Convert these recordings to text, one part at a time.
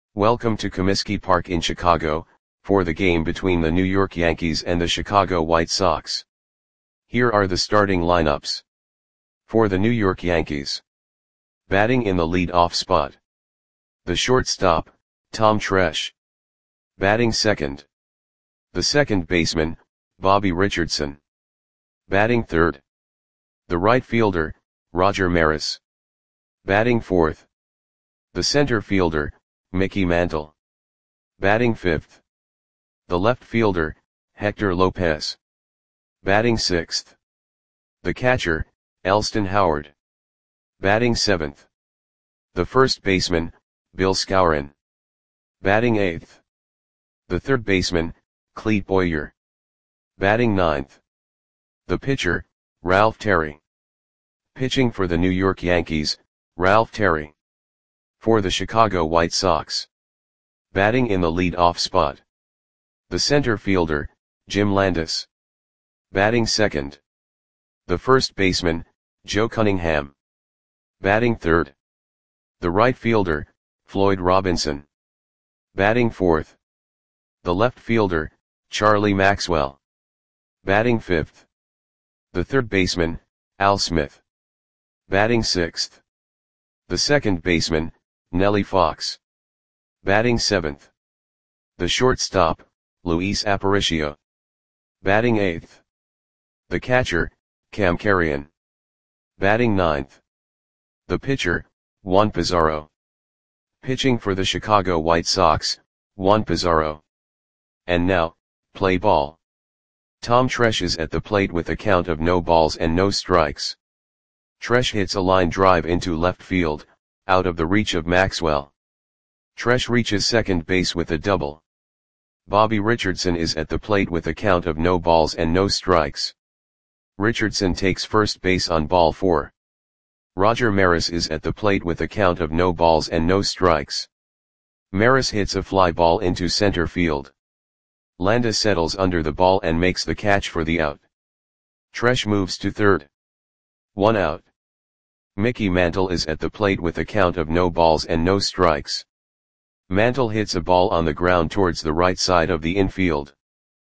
Welcome to Comiskey Park in Chicago, for the game between the New York Yankees and the Chicago White Sox. Here are the starting lineups. For the New York Yankees. Batting in the lead-off spot. The shortstop, Tom Tresh. Batting second. The second baseman, Bobby Richardson. Batting third. The right fielder, Roger Maris. Batting fourth. The center fielder, Mickey Mantle. Batting fifth. The left fielder, Hector Lopez. Batting sixth. The catcher, Elston Howard. Batting seventh. The first baseman, Bill Skowron. Batting eighth. The third baseman, Clete Boyer. Batting ninth. The pitcher, Ralph Terry. Pitching for the New York Yankees, Ralph Terry. For the Chicago White Sox. Batting in the lead-off spot. The center fielder, Jim Landis. Batting second. The first baseman, Joe Cunningham. Batting third. The right fielder, Floyd Robinson. Batting fourth. The left fielder, Charlie Maxwell. Batting fifth. The third baseman, Al Smith. Batting sixth. The second baseman, Nellie Fox. Batting seventh. The shortstop, Luis Aparicio. Batting eighth. The catcher, Cam Carrion. Batting ninth. The pitcher, Juan Pizarro. Pitching for the Chicago White Sox, Juan Pizarro. And now, play ball. Tom Tresh is at the plate with a count of no balls and no strikes. Tresh hits a line drive into left field, out of the reach of Maxwell. Tresh reaches second base with a double. Bobby Richardson is at the plate with a count of no balls and no strikes. Richardson takes first base on ball 4. Roger Maris is at the plate with a count of no balls and no strikes. Maris hits a fly ball into center field. Landis settles under the ball and makes the catch for the out. Tresh moves to third. 1 out. Mickey Mantle is at the plate with a count of no balls and no strikes. Mantle hits a ball on the ground towards the right side of the infield.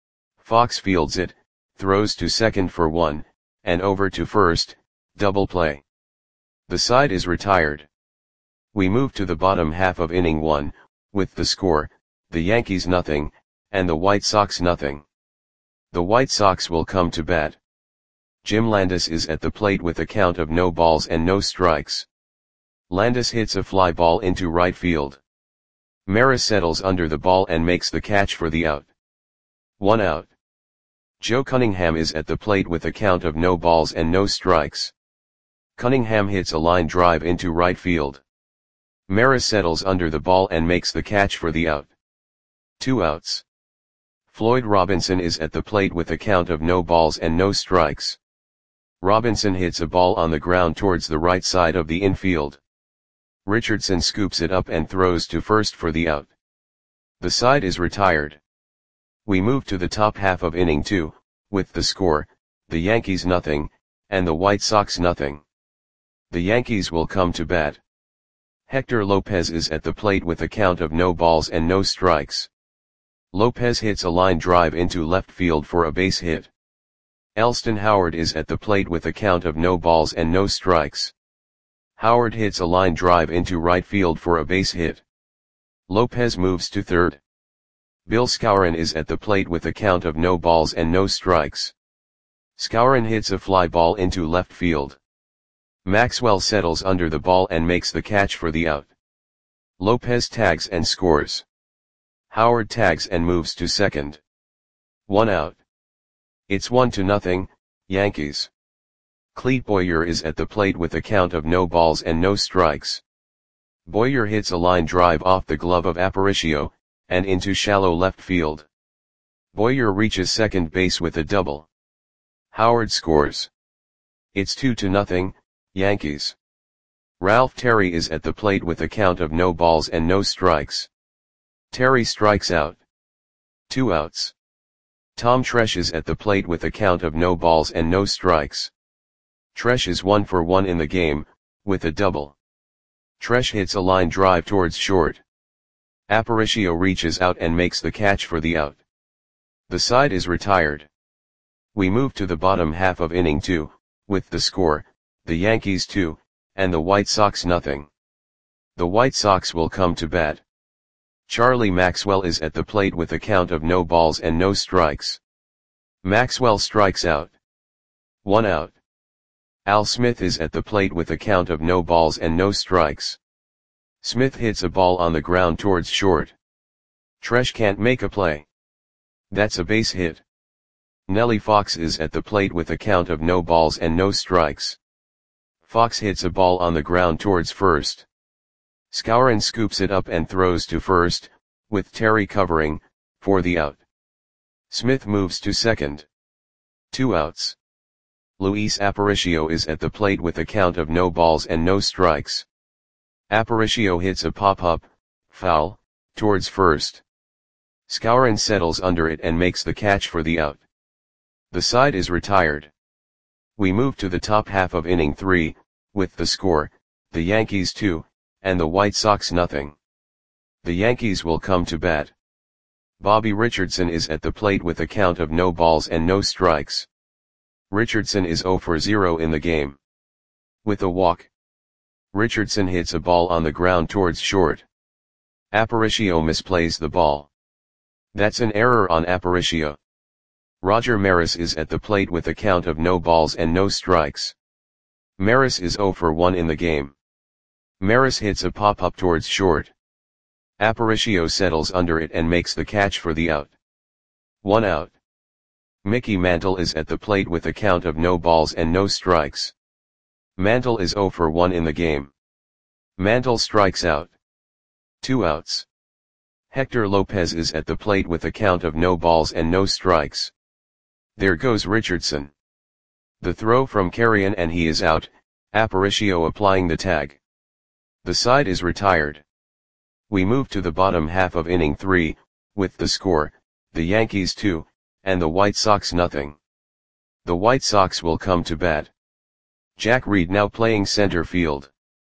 Fox fields it, throws to second for 1, and over to first, double play. The side is retired. We move to the bottom half of inning 1, with the score, the Yankees 0, and the White Sox 0. The White Sox will come to bat. Jim Landis is at the plate with a count of no balls and no strikes. Landis hits a fly ball into right field. Maris settles under the ball and makes the catch for the out. 1 out. Joe Cunningham is at the plate with a count of no balls and no strikes. Cunningham hits a line drive into right field. Maris settles under the ball and makes the catch for the out. 2 outs. Floyd Robinson is at the plate with a count of no balls and no strikes. Robinson hits a ball on the ground towards the right side of the infield. Richardson scoops it up and throws to first for the out. The side is retired. We move to the top half of inning 2, with the score, the Yankees 0, and the White Sox 0. The Yankees will come to bat. Hector Lopez is at the plate with a count of no balls and no strikes. Lopez hits a line drive into left field for a base hit. Elston Howard is at the plate with a count of no balls and no strikes. Howard hits a line drive into right field for a base hit. Lopez moves to third. Bill Skowron is at the plate with a count of no balls and no strikes. Skowron hits a fly ball into left field. Maxwell settles under the ball and makes the catch for the out. Lopez tags and scores. Howard tags and moves to second. 1 out. It's 1-0, Yankees. Clete Boyer is at the plate with a count of no balls and no strikes. Boyer hits a line drive off the glove of Aparicio, and into shallow left field. Boyer reaches second base with a double. Howard scores. It's 2-0, Yankees. Ralph Terry is at the plate with a count of no balls and no strikes. Terry strikes out. 2 outs. Tom Tresh is at the plate with a count of no balls and no strikes. Tresh is 1 for 1 in the game, with a double. Tresh hits a line drive towards short. Aparicio reaches out and makes the catch for the out. The side is retired. We move to the bottom half of inning 2, with the score, the Yankees 2, and the White Sox nothing. The White Sox will come to bat. Charlie Maxwell is at the plate with a count of no balls and no strikes. Maxwell strikes out. 1 out. Al Smith is at the plate with a count of no balls and no strikes. Smith hits a ball on the ground towards short. Tresh can't make a play. That's a base hit. Nellie Fox is at the plate with a count of no balls and no strikes. Fox hits a ball on the ground towards first. Skowron scoops it up and throws to first, with Terry covering, for the out. Smith moves to second. 2 outs. Luis Aparicio is at the plate with a count of no balls and no strikes. Aparicio hits a pop-up, foul, towards first. Skowron settles under it and makes the catch for the out. The side is retired. We move to the top half of inning 3, with the score, the Yankees 2, and the White Sox nothing. The Yankees will come to bat. Bobby Richardson is at the plate with a count of no balls and no strikes. Richardson is 0 for 0 in the game. With a walk. Richardson hits a ball on the ground towards short. Aparicio misplays the ball. That's an error on Aparicio. Roger Maris is at the plate with a count of no balls and no strikes. Maris is 0 for 1 in the game. Maris hits a pop-up towards short. Aparicio settles under it and makes the catch for the out. 1 out. Mickey Mantle is at the plate with a count of no balls and no strikes. Mantle is 0 for 1 in the game. Mantle strikes out. 2 outs. Hector Lopez is at the plate with a count of no balls and no strikes. There goes Richardson. The throw from Carrion and he is out, Aparicio applying the tag. The side is retired. We move to the bottom half of inning 3, with the score, the Yankees 2, and the White Sox nothing. The White Sox will come to bat. Jack Reed now playing center field.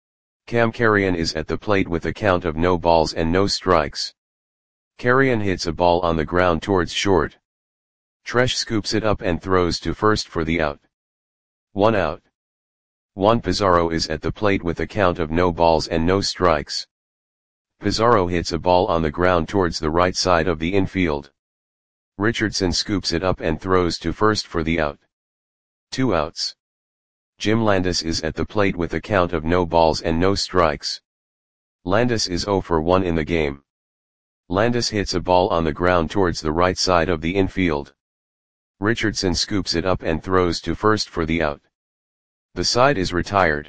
Cam Carrion is at the plate with a count of no balls and no strikes. Carrion hits a ball on the ground towards short. Tresh scoops it up and throws to first for the out. 1 out. Juan Pizarro is at the plate with a count of no balls and no strikes. Pizarro hits a ball on the ground towards the right side of the infield. Richardson scoops it up and throws to first for the out. 2 outs. Jim Landis is at the plate with a count of no balls and no strikes. Landis is 0 for 1 in the game. Landis hits a ball on the ground towards the right side of the infield. Richardson scoops it up and throws to first for the out. The side is retired.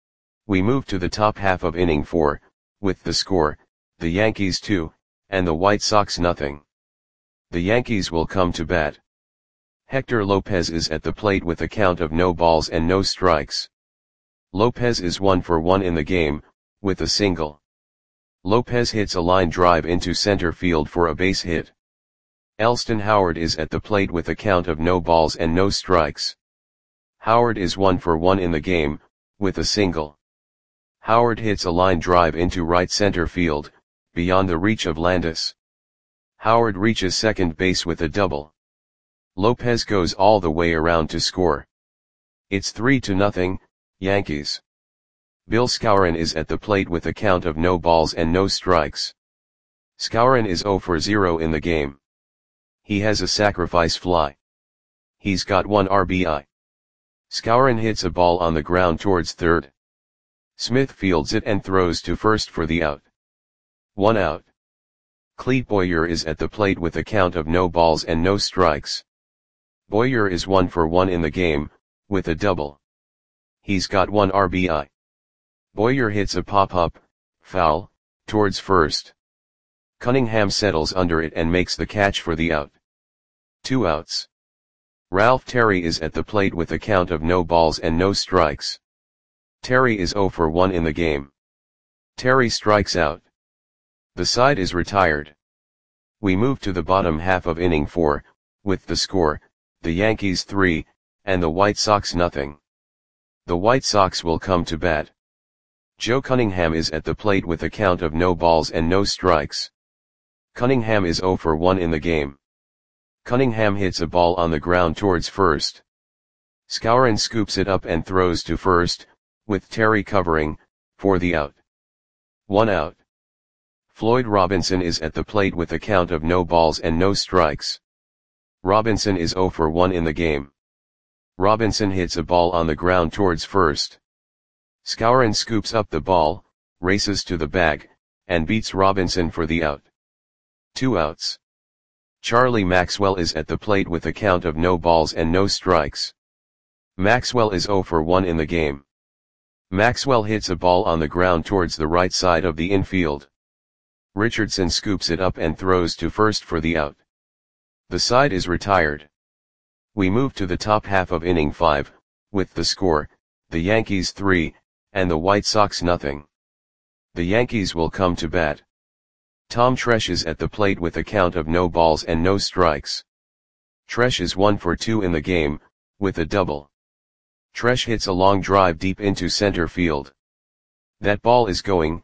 We move to the top half of inning 4, with the score, the Yankees 2, and the White Sox nothing. The Yankees will come to bat. Hector Lopez is at the plate with a count of no balls and no strikes. Lopez is 1 for 1 in the game, with a single. Lopez hits a line drive into center field for a base hit. Elston Howard is at the plate with a count of no balls and no strikes. Howard is 1 for 1 in the game, with a single. Howard hits a line drive into right center field, beyond the reach of Landis. Howard reaches second base with a double. Lopez goes all the way around to score. It's 3-0, Yankees. Bill Skowron is at the plate with a count of no balls and no strikes. Skowron is 0 for 0 in the game. He has a sacrifice fly. He's got 1 RBI. Skowron hits a ball on the ground towards third. Smith fields it and throws to first for the out. 1 out. Clete Boyer is at the plate with a count of no balls and no strikes. Boyer is 1 for 1 in the game, with a double. He's got 1 RBI. Boyer hits a pop-up, foul, towards first. Cunningham settles under it and makes the catch for the out. 2 outs. Ralph Terry is at the plate with a count of no balls and no strikes. Terry is 0 for 1 in the game. Terry strikes out. The side is retired. We move to the bottom half of inning 4, with the score, the Yankees 3, and the White Sox nothing. The White Sox will come to bat. Joe Cunningham is at the plate with a count of no balls and no strikes. Cunningham is 0 for 1 in the game. Cunningham hits a ball on the ground towards first. Skowron scoops it up and throws to first, with Terry covering, for the out. 1 out. Floyd Robinson is at the plate with a count of no balls and no strikes. Robinson is 0 for 1 in the game. Robinson hits a ball on the ground towards first. Skowron scoops up the ball, races to the bag, and beats Robinson for the out. 2 outs. Charlie Maxwell is at the plate with a count of no balls and no strikes. Maxwell is 0 for 1 in the game. Maxwell hits a ball on the ground towards the right side of the infield. Richardson scoops it up and throws to first for the out. The side is retired. We move to the top half of inning 5, with the score, the Yankees 3, and the White Sox nothing. The Yankees will come to bat. Tom Tresh is at the plate with a count of no balls and no strikes. Tresh is 1 for 2 in the game, with a double. Tresh hits a long drive deep into center field. That ball is going,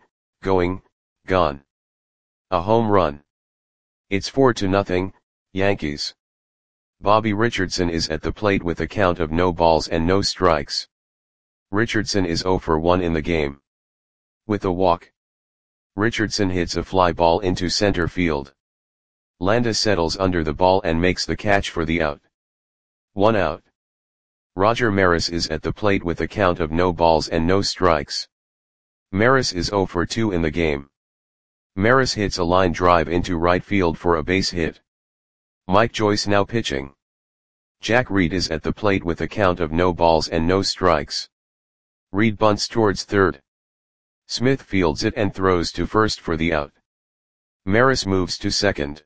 gone. A home run. It's 4-0, Yankees. Bobby Richardson is at the plate with a count of no balls and no strikes. Richardson is 0 for 1 in the game. With a walk. Richardson hits a fly ball into center field. Landa settles under the ball and makes the catch for the out. 1 out. Roger Maris is at the plate with a count of no balls and no strikes. Maris is 0 for 2 in the game. Maris hits a line drive into right field for a base hit. Mike Joyce now pitching. Jack Reed is at the plate with a count of no balls and no strikes. Reed bunts towards third. Smith fields it and throws to first for the out. Maris moves to second.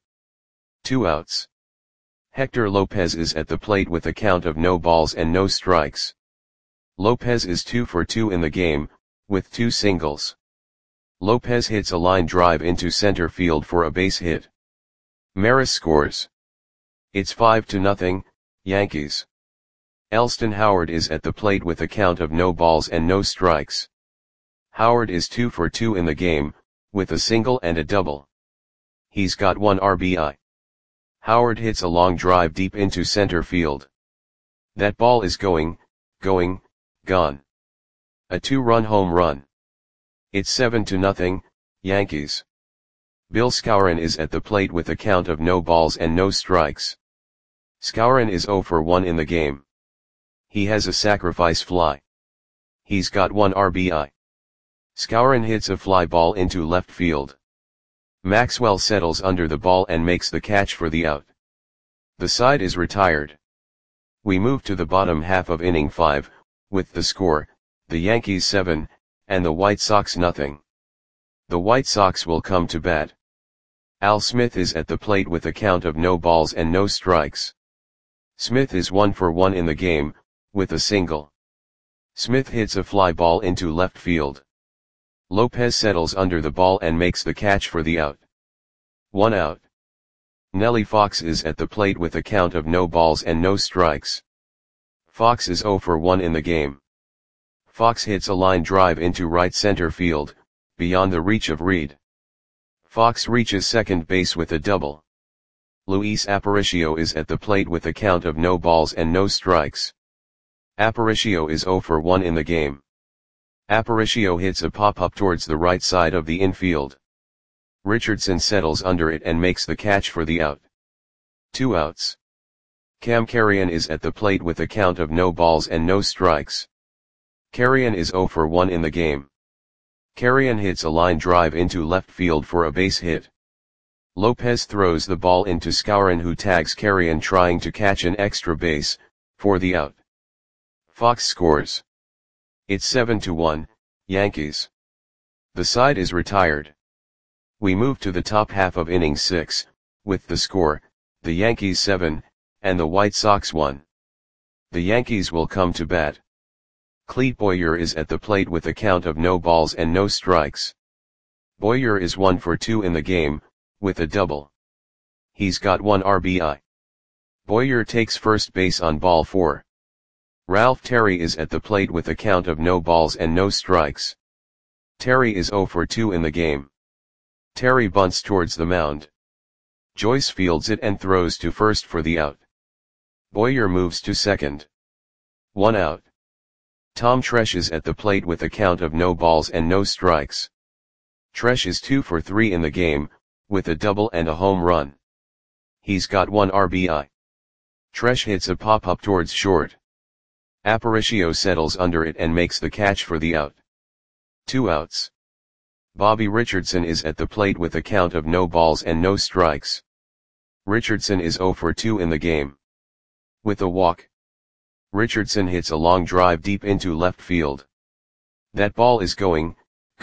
2 outs. Hector Lopez is at the plate with a count of no balls and no strikes. Lopez is 2 for 2 in the game, with 2 singles. Lopez hits a line drive into center field for a base hit. Maris scores. It's 5-0, Yankees. Elston Howard is at the plate with a count of no balls and no strikes. Howard is 2 for 2 in the game, with a single and a double. He's got 1 RBI. Howard hits a long drive deep into center field. That ball is going, gone. A 2-run home run. It's 7-0, Yankees. Bill Skowron is at the plate with a count of no balls and no strikes. Skowron is 0 for 1 in the game. He has a sacrifice fly. He's got 1 RBI. Skowron hits a fly ball into left field. Maxwell settles under the ball and makes the catch for the out. The side is retired. We move to the bottom half of inning 5, with the score, the Yankees 7, and the White Sox nothing. The White Sox will come to bat. Al Smith is at the plate with a count of no balls and no strikes. Smith is 1 for 1 in the game, with a single. Smith hits a fly ball into left field. Lopez settles under the ball and makes the catch for the out. 1 out. Nellie Fox is at the plate with a count of no balls and no strikes. Fox is 0 for 1 in the game. Fox hits a line drive into right center field, beyond the reach of Reed. Fox reaches second base with a double. Luis Aparicio is at the plate with a count of no balls and no strikes. Aparicio is 0 for 1 in the game. Aparicio hits a pop-up towards the right side of the infield. Richardson settles under it and makes the catch for the out. 2 outs. Cam Carrion is at the plate with a count of no balls and no strikes. Carrion is 0 for 1 in the game. Carrion hits a line drive into left field for a base hit. Lopez throws the ball into Skowron, who tags Carrion trying to catch an extra base, for the out. Fox scores. It's 7-1, Yankees. The side is retired. We move to the top half of inning 6, with the score, the Yankees 7, and the White Sox 1. The Yankees will come to bat. Clete Boyer is at the plate with a count of no balls and no strikes. Boyer is 1 for 2 in the game, with a double. He's got 1 RBI. Boyer takes first base on ball 4. Ralph Terry is at the plate with a count of no balls and no strikes. Terry is 0 for 2 in the game. Terry bunts towards the mound. Joyce fields it and throws to first for the out. Boyer moves to second. 1 out. Tom Tresh is at the plate with a count of no balls and no strikes. Tresh is 2 for 3 in the game, with a double and a home run. He's got 1 RBI. Tresh hits a pop-up towards short. Aparicio settles under it and makes the catch for the out. 2 outs. Bobby Richardson is at the plate with a count of no balls and no strikes. Richardson is 0 for 2 in the game. With a walk, Richardson hits a long drive deep into left field. That ball is gone.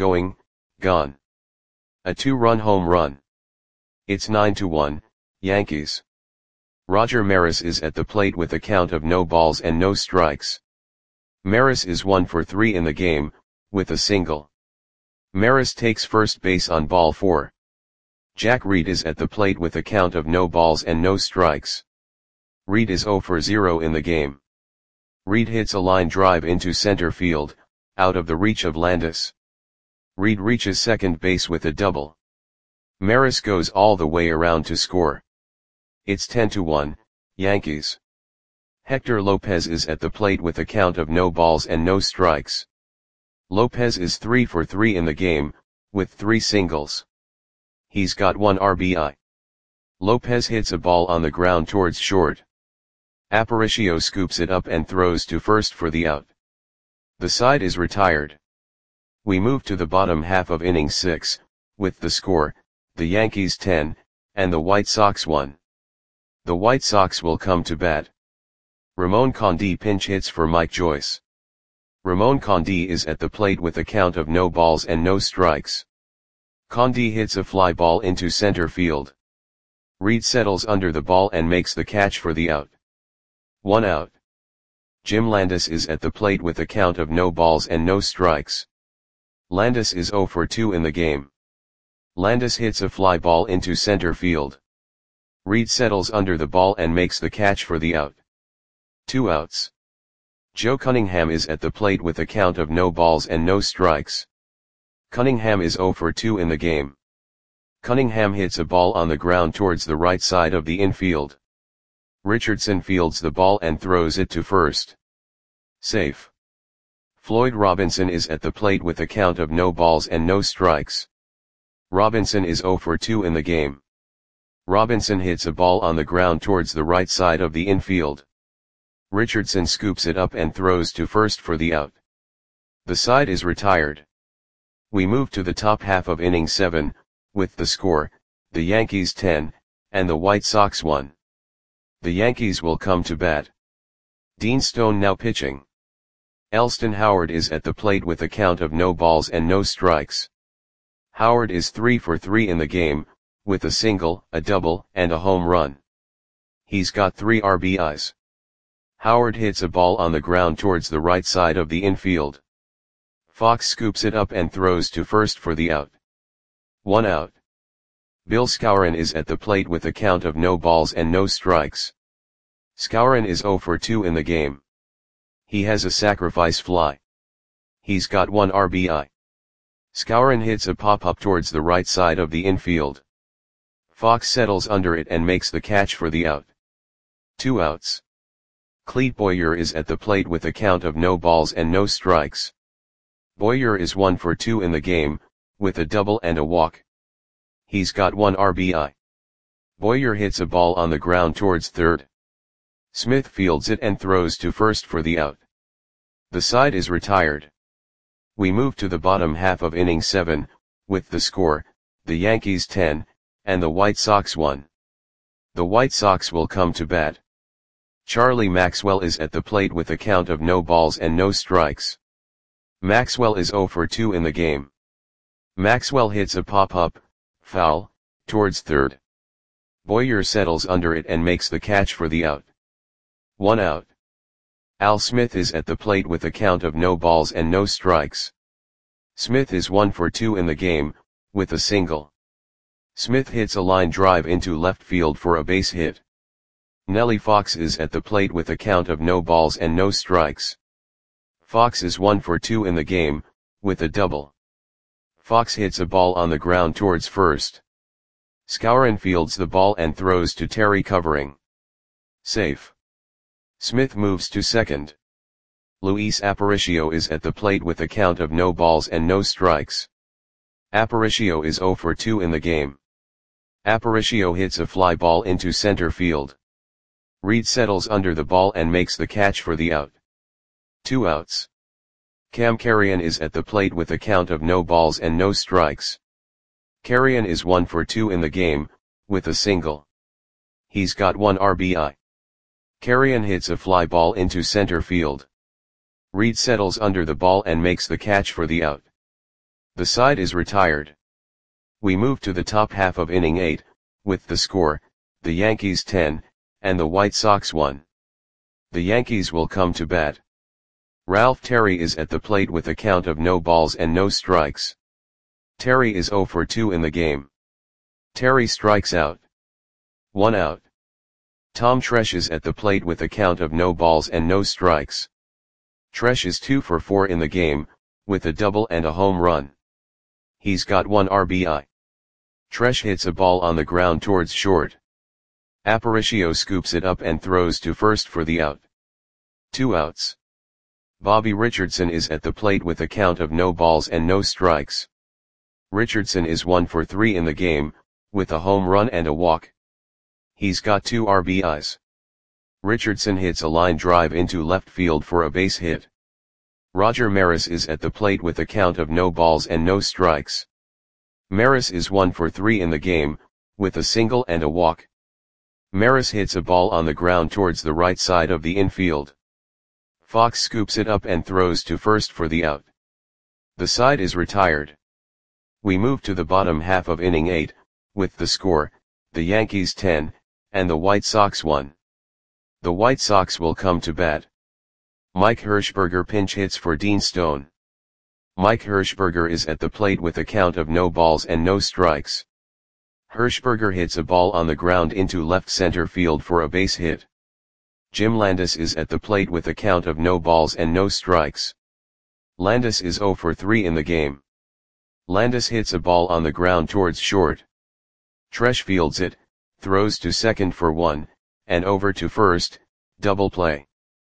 A 2-run home run. It's 9-1, Yankees. Roger Maris is at the plate with a count of no balls and no strikes. Maris is 1 for 3 in the game, with a single. Maris takes first base on ball 4. Jack Reed is at the plate with a count of no balls and no strikes. Reed is 0 for 0 in the game. Reed hits a line drive into center field, out of the reach of Landis. Reed reaches second base with a double. Maris goes all the way around to score. It's 10-1, Yankees. Hector Lopez is at the plate with a count of no balls and no strikes. Lopez is 3 for 3 in the game, with 3 singles. He's got 1 RBI. Lopez hits a ball on the ground towards short. Aparicio scoops it up and throws to first for the out. The side is retired. We move to the bottom half of inning 6, with the score, the Yankees 10, and the White Sox 1. The White Sox will come to bat. Ramon Conde pinch hits for Mike Joyce. Ramon Conde is at the plate with a count of no balls and no strikes. Conde hits a fly ball into center field. Reed settles under the ball and makes the catch for the out. 1 out. Jim Landis is at the plate with a count of no balls and no strikes. Landis is 0 for 2 in the game. Landis hits a fly ball into center field. Reed settles under the ball and makes the catch for the out. 2 outs. Joe Cunningham is at the plate with a count of no balls and no strikes. Cunningham is 0 for 2 in the game. Cunningham hits a ball on the ground towards the right side of the infield. Richardson fields the ball and throws it to first. Safe. Floyd Robinson is at the plate with a count of no balls and no strikes. Robinson is 0 for 2 in the game. Robinson hits a ball on the ground towards the right side of the infield. Richardson scoops it up and throws to first for the out. The side is retired. We move to the top half of inning 7, with the score, the Yankees 10, and the White Sox 1. The Yankees will come to bat. Dean Stone now pitching. Elston Howard is at the plate with a count of no balls and no strikes. Howard is 3 for 3 in the game, with a single, a double, and a home run. He's got 3 RBIs. Howard hits a ball on the ground towards the right side of the infield. Fox scoops it up and throws to first for the out. 1 out. Bill Skowron is at the plate with a count of no balls and no strikes. Skowron is 0 for 2 in the game. He has a sacrifice fly. He's got 1 RBI. Skowron hits a pop-up towards the right side of the infield. Fox settles under it and makes the catch for the out. 2 outs. Clete Boyer is at the plate with a count of no balls and no strikes. Boyer is 1 for 2 in the game, with a double and a walk. He's got 1 RBI. Boyer hits a ball on the ground towards third. Smith fields it and throws to first for the out. The side is retired. We move to the bottom half of inning 7, with the score, the Yankees 10, and the White Sox 1. The White Sox will come to bat. Charlie Maxwell is at the plate with a count of no balls and no strikes. Maxwell is 0 for 2 in the game. Maxwell hits a pop-up, foul, towards third. Boyer settles under it and makes the catch for the out. 1 out. Al Smith is at the plate with a count of no balls and no strikes. Smith is 1 for 2 in the game, with a single. Smith hits a line drive into left field for a base hit. Nellie Fox is at the plate with a count of no balls and no strikes. Fox is 1 for 2 in the game, with a double. Fox hits a ball on the ground towards first. Skowron fields the ball and throws to Terry, covering. Safe. Smith moves to second. Luis Aparicio is at the plate with a count of no balls and no strikes. Aparicio is 0 for 2 in the game. Aparicio hits a fly ball into center field. Reed settles under the ball and makes the catch for the out. 2 outs. Cam Carrion is at the plate with a count of no balls and no strikes. Carrion is 1 for 2 in the game, with a single. He's got 1 RBI. Carrion hits a fly ball into center field. Reed settles under the ball and makes the catch for the out. The side is retired. We move to the top half of inning 8, with the score, the Yankees 10, and the White Sox 1. The Yankees will come to bat. Ralph Terry is at the plate with a count of no balls and no strikes. Terry is 0 for 2 in the game. Terry strikes out. 1 out. Tom Tresh is at the plate with a count of no balls and no strikes. Tresh is 2 for 4 in the game, with a double and a home run. He's got 1 RBI. Tresh hits a ball on the ground towards short. Aparicio scoops it up and throws to first for the out. 2 outs. Bobby Richardson is at the plate with a count of no balls and no strikes. Richardson is 1 for 3 in the game, with a home run and a walk. He's got 2 RBIs. Richardson hits a line drive into left field for a base hit. Roger Maris is at the plate with a count of no balls and no strikes. Maris is 1 for 3 in the game, with a single and a walk. Maris hits a ball on the ground towards the right side of the infield. Fox scoops it up and throws to first for the out. The side is retired. We move to the bottom half of inning 8, with the score, the Yankees 10, and the White Sox 1. The White Sox will come to bat. Mike Hirschberger pinch hits for Dean Stone. Mike Hirschberger is at the plate with a count of no balls and no strikes. Hirschberger hits a ball on the ground into left center field for a base hit. Jim Landis is at the plate with a count of no balls and no strikes. Landis is 0 for 3 in the game. Landis hits a ball on the ground towards short. Tresh fields it, throws to second for 1, and over to first, double play.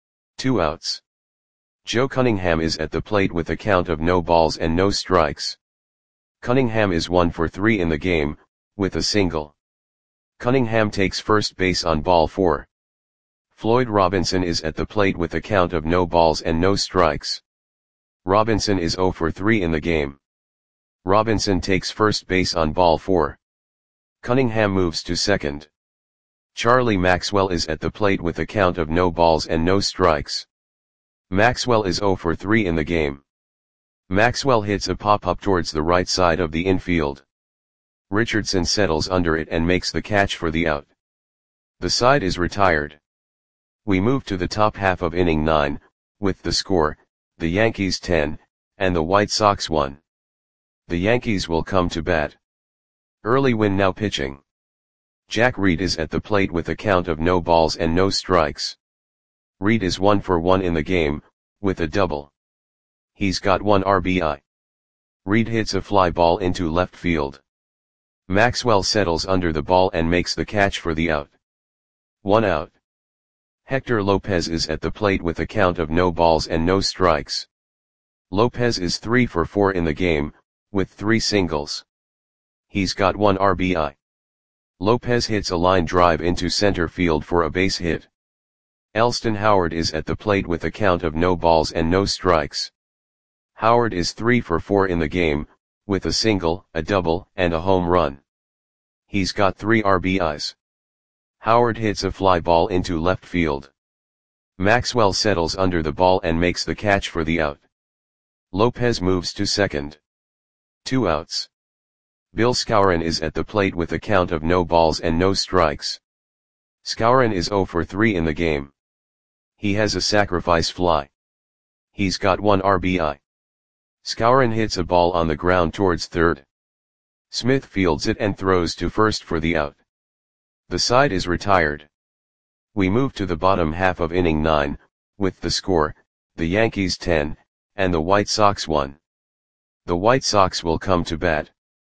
2 outs. Joe Cunningham is at the plate with a count of no balls and no strikes. Cunningham is 1 for 3 in the game, with a single. Cunningham takes first base on ball 4. Floyd Robinson is at the plate with a count of no balls and no strikes. Robinson is 0 for 3 in the game. Robinson takes first base on ball 4. Cunningham moves to second. Charlie Maxwell is at the plate with a count of no balls and no strikes. Maxwell is 0 for 3 in the game. Maxwell hits a pop-up towards the right side of the infield. Richardson settles under it and makes the catch for the out. The side is retired. We move to the top half of inning 9, with the score, the Yankees 10, and the White Sox 1. The Yankees will come to bat. Early win now pitching. Jack Reed is at the plate with a count of no balls and no strikes. Reed is 1 for 1 in the game, with a double. He's got 1 RBI. Reed hits a fly ball into left field. Maxwell settles under the ball and makes the catch for the out. 1 out. Hector Lopez is at the plate with a count of no balls and no strikes. Lopez is 3 for 4 in the game, with 3 singles. He's got 1 RBI. Lopez hits a line drive into center field for a base hit. Elston Howard is at the plate with a count of no balls and no strikes. Howard is 3 for 4 in the game, with a single, a double, and a home run. He's got 3 RBIs. Howard hits a fly ball into left field. Maxwell settles under the ball and makes the catch for the out. Lopez moves to second. 2 outs. Bill Skowron is at the plate with a count of no balls and no strikes. Skowron is 0 for 3 in the game. He has a sacrifice fly. He's got 1 RBI. Skowron hits a ball on the ground towards third. Smith fields it and throws to first for the out. The side is retired. We move to the bottom half of inning 9, with the score, the Yankees 10, and the White Sox 1. The White Sox will come to bat.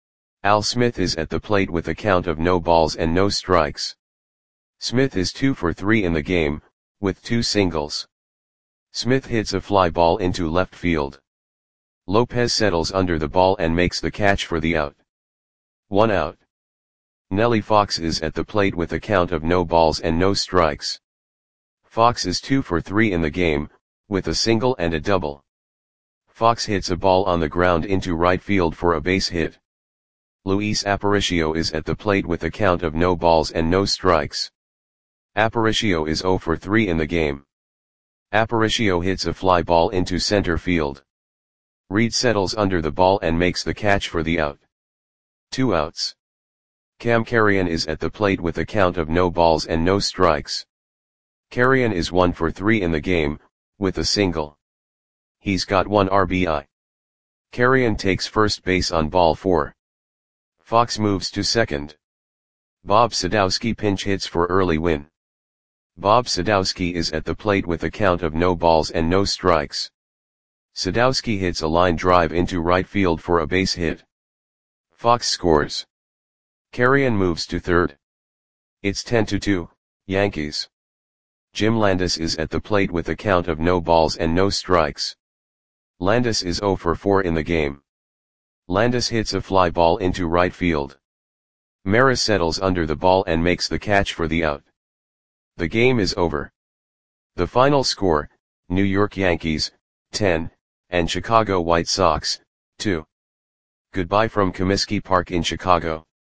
Al Smith is at the plate with a count of no balls and no strikes. Smith is 2 for 3 in the game, with 2 singles. Smith hits a fly ball into left field. Lopez settles under the ball and makes the catch for the out. 1 out. Nellie Fox is at the plate with a count of no balls and no strikes. Fox is 2 for 3 in the game, with a single and a double. Fox hits a ball on the ground into right field for a base hit. Luis Aparicio is at the plate with a count of no balls and no strikes. Aparicio is 0 for 3 in the game. Aparicio hits a fly ball into center field. Reed settles under the ball and makes the catch for the out. 2 outs. Cam Carrion is at the plate with a count of no balls and no strikes. Carrion is 1 for 3 in the game, with a single. He's got 1 RBI. Carrion takes first base on ball 4. Fox moves to second. Bob Sadowski pinch hits for early win. Bob Sadowski is at the plate with a count of no balls and no strikes. Sadowski hits a line drive into right field for a base hit. Fox scores. Carrion moves to third. It's 10-2, Yankees. Jim Landis is at the plate with a count of no balls and no strikes. Landis is 0 for 4 in the game. Landis hits a fly ball into right field. Maris settles under the ball and makes the catch for the out. The game is over. The final score, New York Yankees, 10, and Chicago White Sox, 2. Goodbye from Comiskey Park in Chicago.